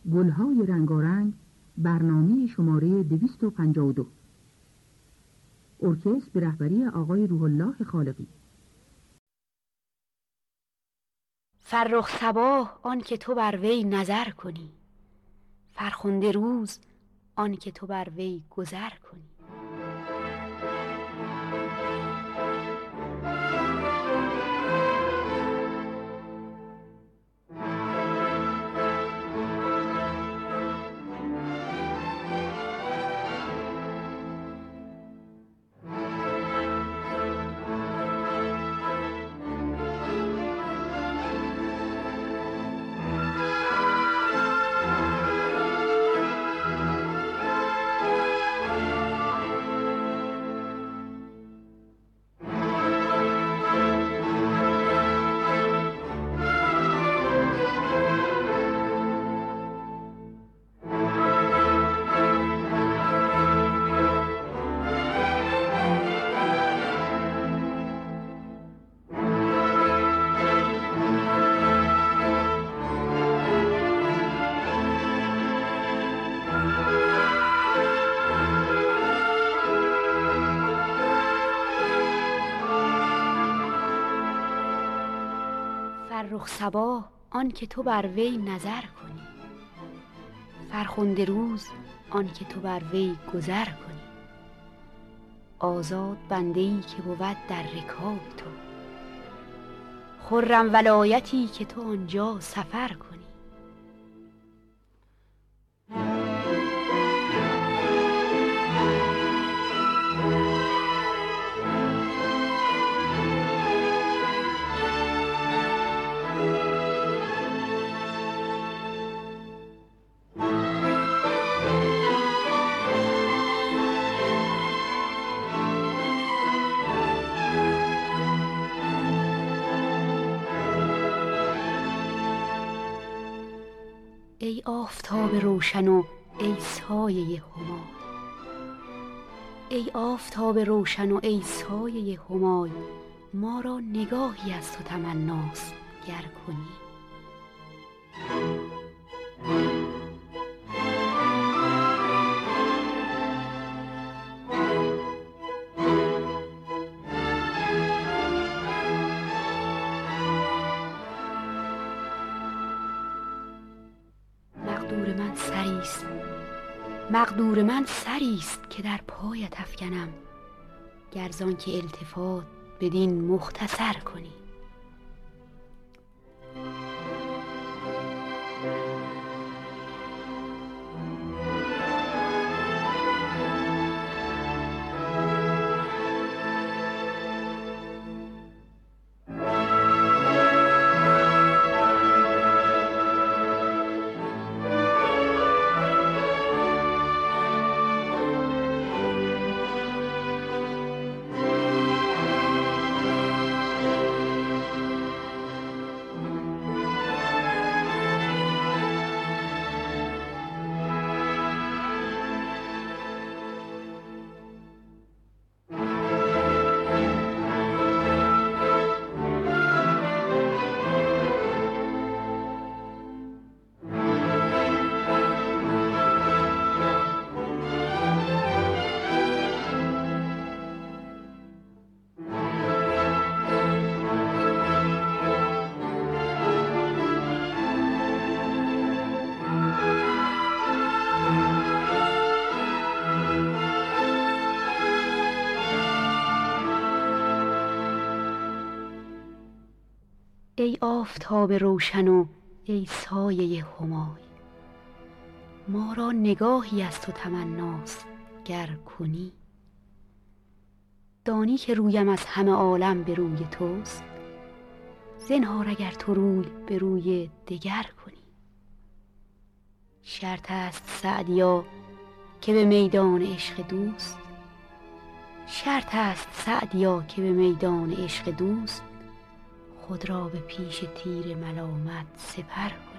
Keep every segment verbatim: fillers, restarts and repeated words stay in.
گلهای رنگارنگ، برنامه شماره دویست و پنجاه و دو. ارکستر به رهبری آقای روح الله خالقی. فرخ صباح آن که تو بر وی نظر کنی، فرخنده روز آن که تو بر وی گذر کنی. فرخ صباح آن که تو بر وی نظر کنی، فرخنده روز آن که تو بر وی گذر کنی. آزاد بنده‌ای که بود در رکاب تو، خرم ولایتی که تو آنجا سفر کنی. ای آفتاب روشن و ای سایه همای، ای آفتاب روشن و ای سایه همای، ما را نگاهی از تو تمناست گر کنی. مقدور من سریست مقدور من سریست که در پایت افکنم، گر زان که التفات بدین مختصر کنی. ای آفتاب روشن و ای سایه همای، ما را نگاهی از تو تمناست گر کنی. دانی که رویم از همه عالم به روی توست، زنهار اگر تو روی به روی دگر کنی. شرط است سعدیا که به میدان عشق دوست، شرط است سعدیا که به میدان عشق دوست، خود را به پیش تیر ملامت سپر کنی.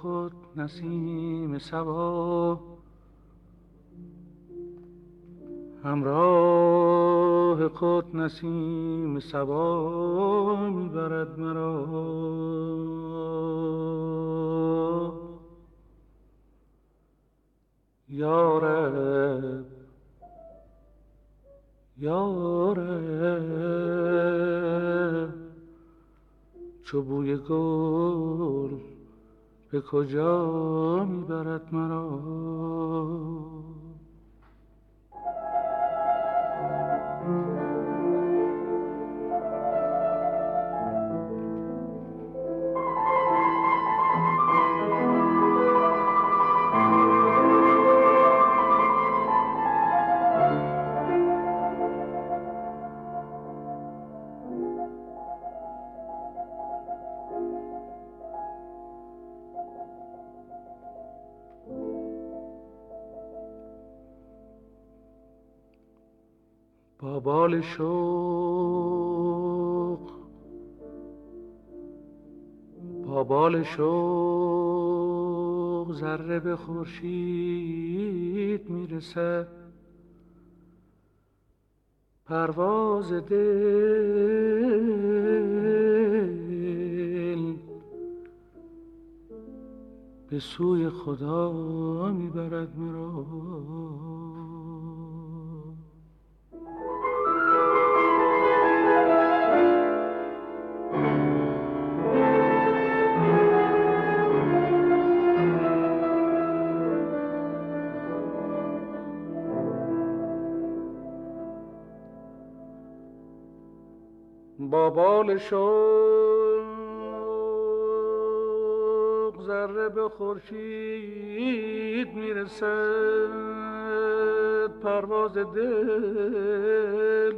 خود نسیم صبا، همراه خود نسیم صبا میبرد مرا. یا رب یا رب، چو بوی گل به کجا میبرد مرا. با بال شوق با بال شوق ذره به خورشید میرسد. پرواز دل به سوی خدا میبرد مرا. با بال شوق ذره به خورشید میرسد. پرواز دل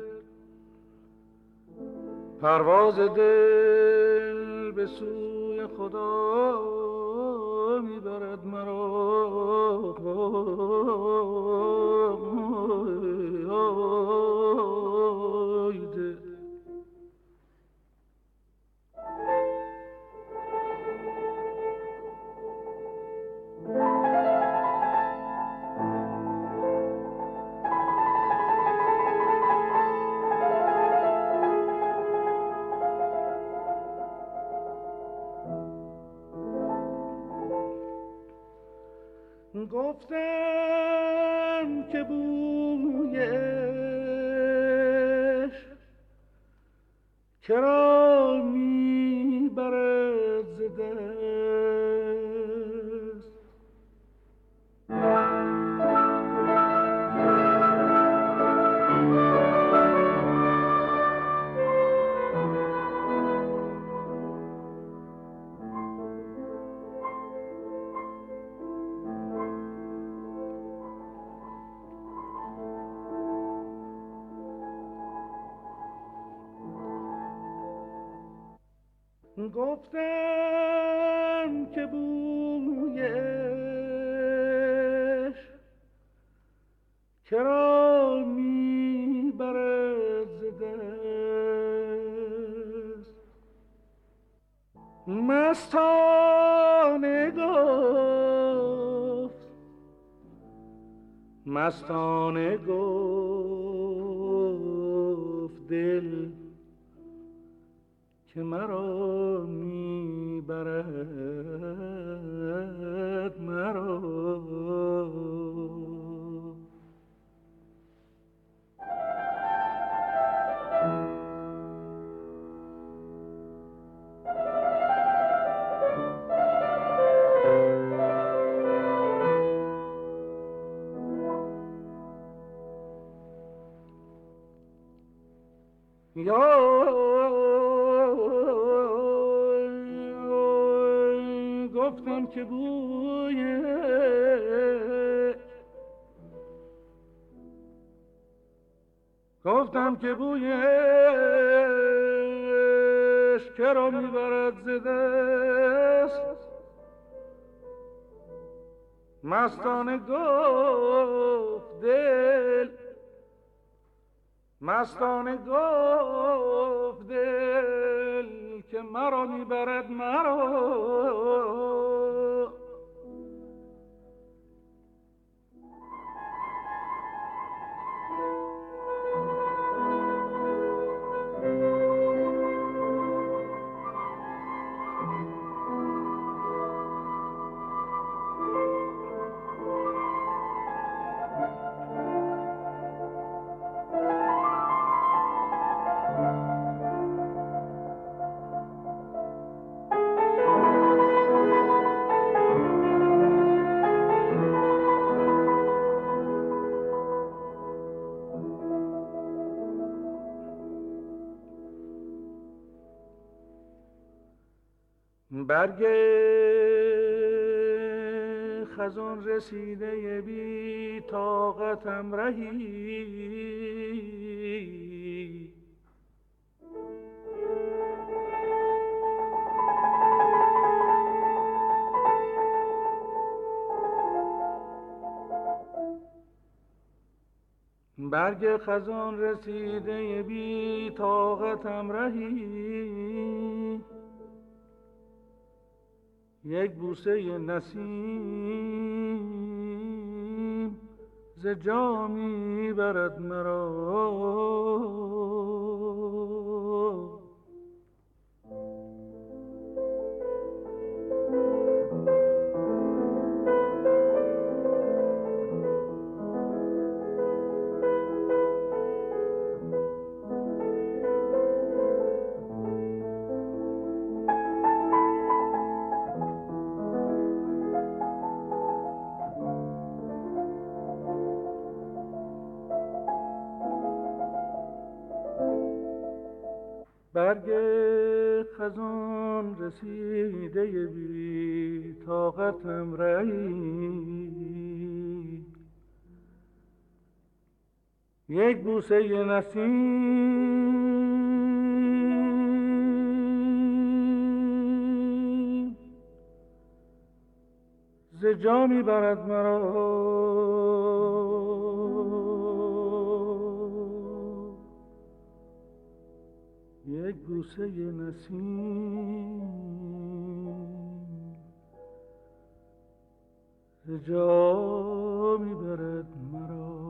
پرواز دل به سوی خدا میبرد مرا. گفتم که بویش کرا میبرد ز دست. گفتم که بویش کرا میبرد ز دست. مستانه گفت مستانه گفت دل که مرا میبرد مرا. یا گفتم که بویش گفتم که بویش کرا میبرد ز دست. مستانه گفت دل مستانه گفت دل که مرا میبرد مرا. برگ خزان رسیده بی طاقتم رهی، برگ خزان رسیده بی طاقتم رهی، یک بوسه نسیم ز جا می برد مرا. برگ خزان رسیده بی طاقتم رهی، یک بوسه نسیم ز جا می برد مرا. یک بوسه نسیم ز جا می برد مرا.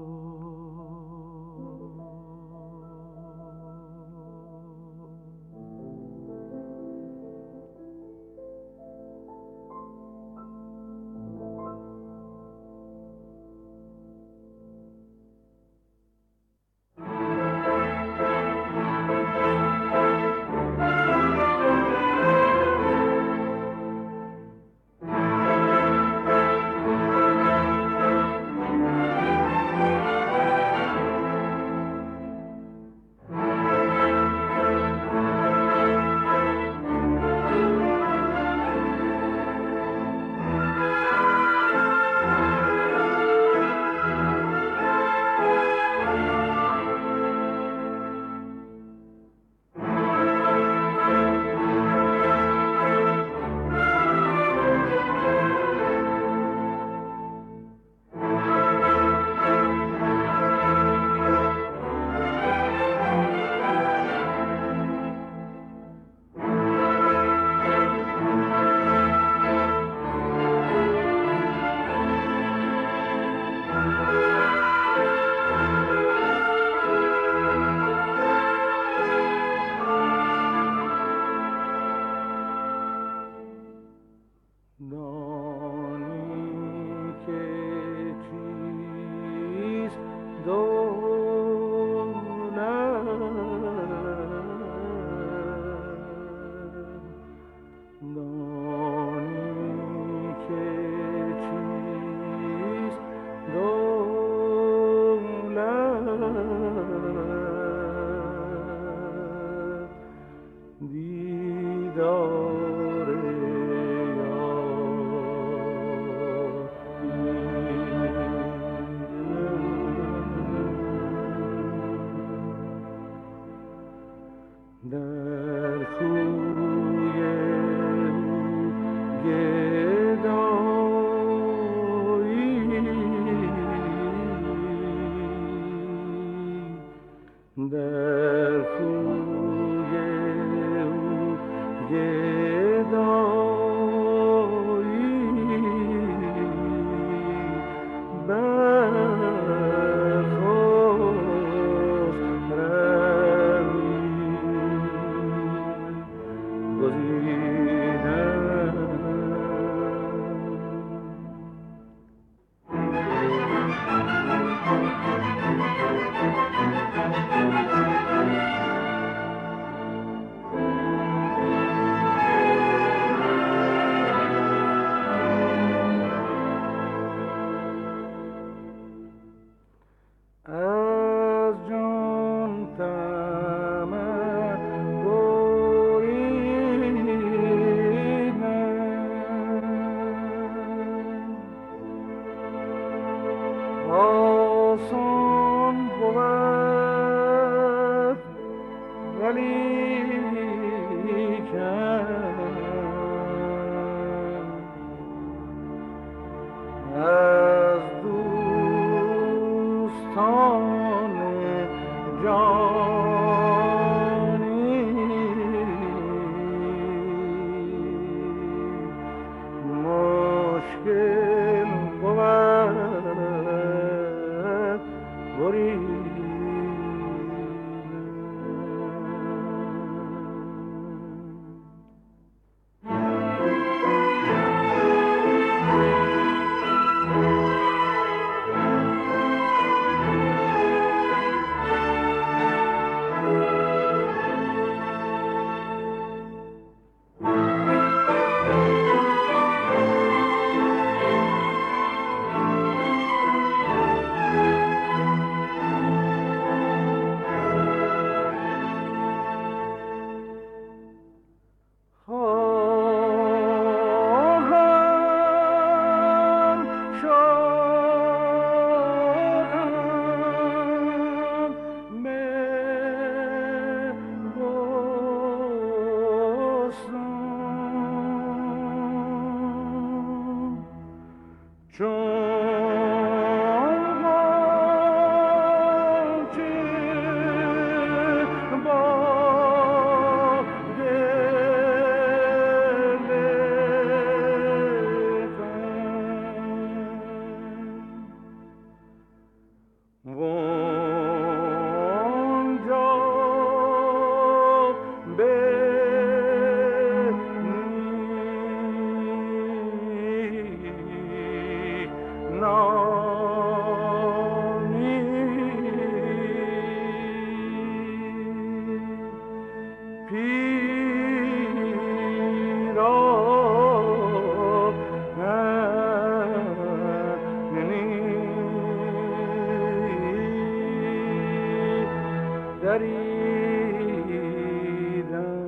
دریدم.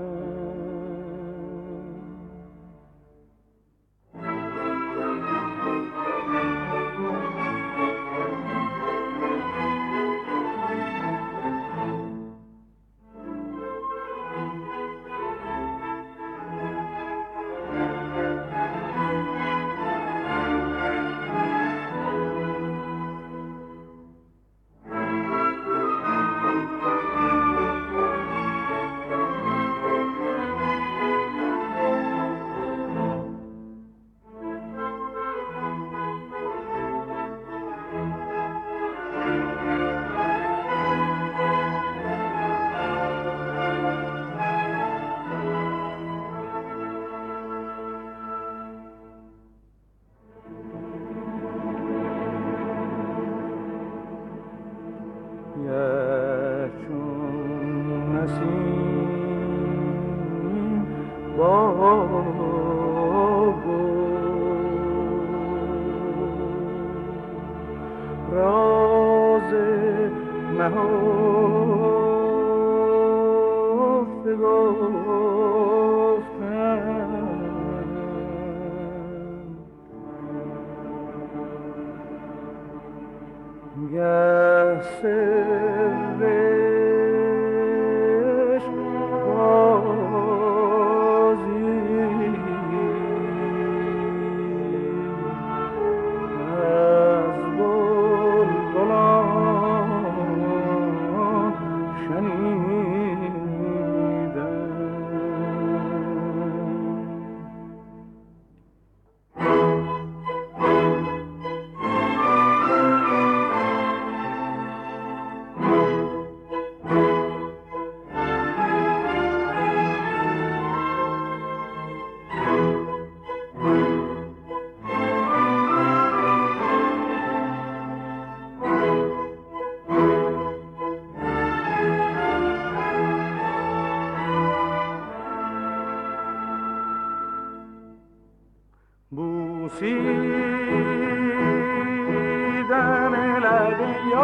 بوسیدن لب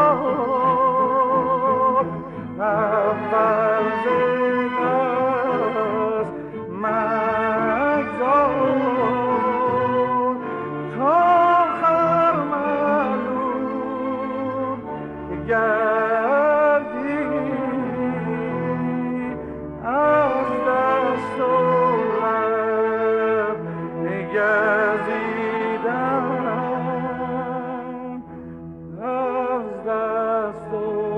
یار اول ز دست مگذار تا آخر معلوم گردی از دست و لب گزیدن از دست و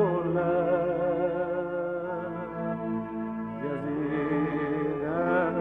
لب گزیدن.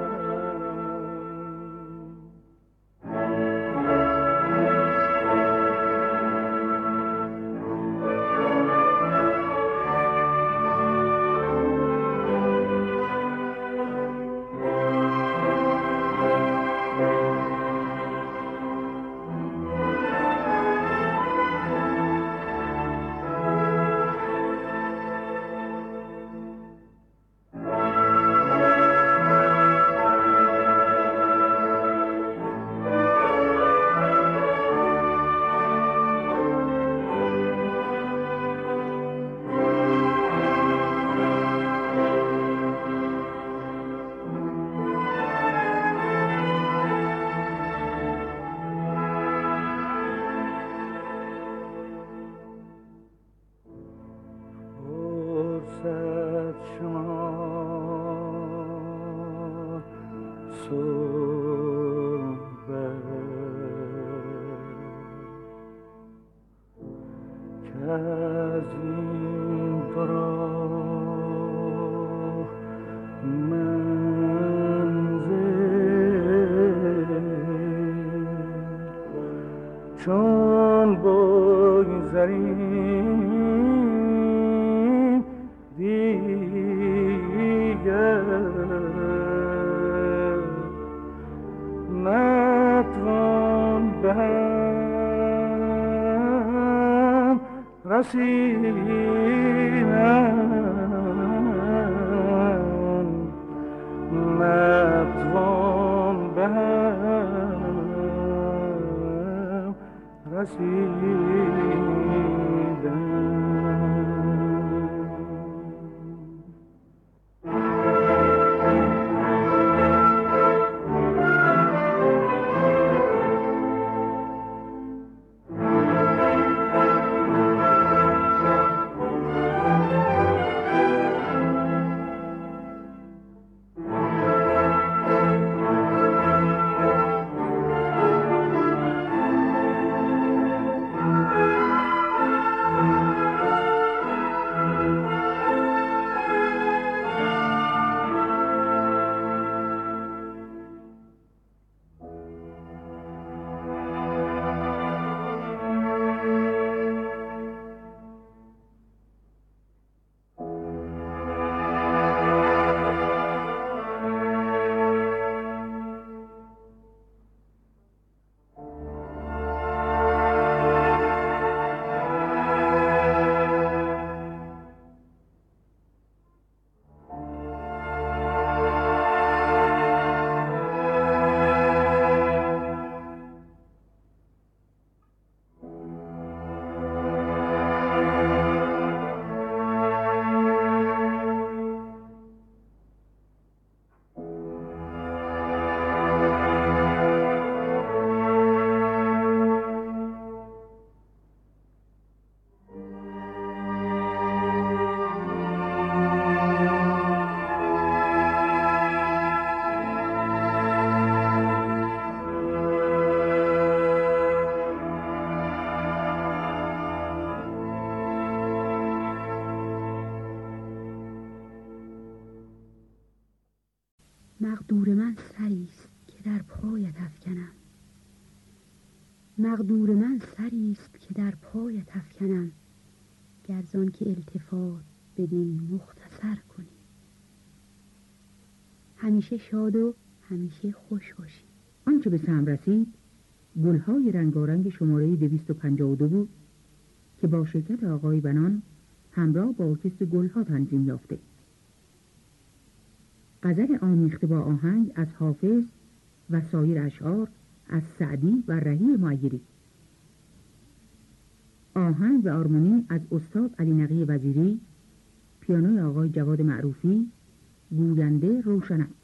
چون بگذریم دیگر نتوان به هم رسیدن، نتوان به هم رسیدن. مقدور من سریست که در پایت افکنم، مقدور من سریست که در پایت افکنم، گرزان که التفات بدین مختصر کنی. همیشه شاد و همیشه خوش باشی. آنچه به سهم رسید گلهای رنگارنگ شماره دویست و پنجاه و دو بود که با شرکت آقای بنان همراه با ارکستر گلها تنظیم یافته. غزل آمیخته با آهنگ از حافظ و سایر اشعار از سعدی و رحیع معیری. آهنگ و آرمونی از استاد علی نقی وزیری، پیانوی آقای جواد معروفی، گوینده روشنک.